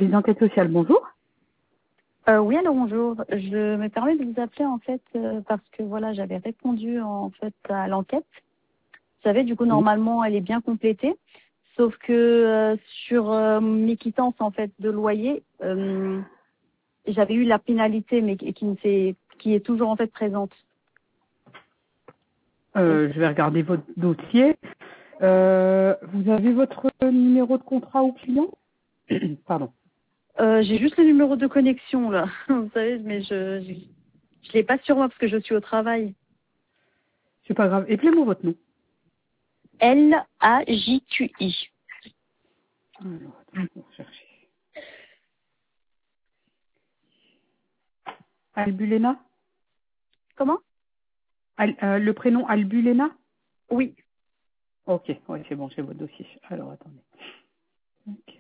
service d'enquête sociale, bonjour. Oui, alors bonjour. Je me permets de vous appeler en fait parce que voilà, j'avais répondu en fait à l'enquête. Vous savez, du coup, Oui. normalement, elle est bien complétée. Sauf que sur mes quittances en fait de loyer, j'avais eu la pénalité, mais qui est toujours en fait présente. Je vais regarder votre dossier. Vous avez votre numéro de contrat au client? Pardon. J'ai juste le numéro de connexion là, vous savez, mais je l'ai pas sur moi parce que je suis au travail. C'est pas grave. Appelez-moi votre nom. LAJQI. Alors, attends, on va chercher. Albulena? Comment? Le prénom Albulena? Oui. Ok, ouais, c'est bon, j'ai votre dossier. Alors, attendez. Ok.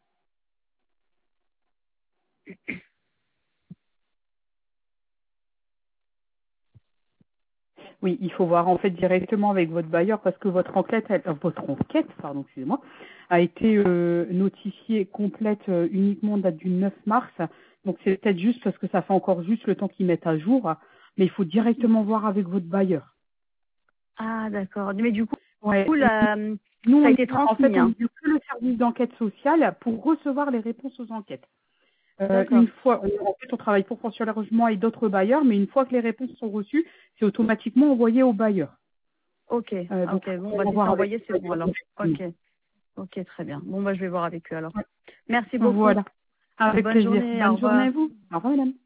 Oui, il faut voir en fait directement avec votre bailleur parce que votre enquête, pardon, excusez-moi, a été notifiée complète uniquement date du 9 mars. Donc c'est peut-être juste parce que ça fait encore juste le temps qu'ils mettent à jour, mais il faut directement voir avec votre bailleur. Ah d'accord. Mais du coup, Ouais. Nous, ça a été en fait, transmis, on hein. est que le service d'enquête sociale pour recevoir les réponses aux enquêtes. D'accord. Une fois, en fait, on travaille pour Foncière Logement et d'autres bailleurs, mais une fois que les réponses sont reçues, c'est automatiquement envoyé au bailleur. Ok. Donc, Ok. Bon, on bah va si c'est voir avec envoyé, c'est le bon alors. bailleur. Ok. Ok, très bien. Bon, bah je vais voir avec eux alors. Merci beaucoup. Voilà. Avec Bonne plaisir. journée. Au Bonne journée revoir. à vous. Au revoir, madame.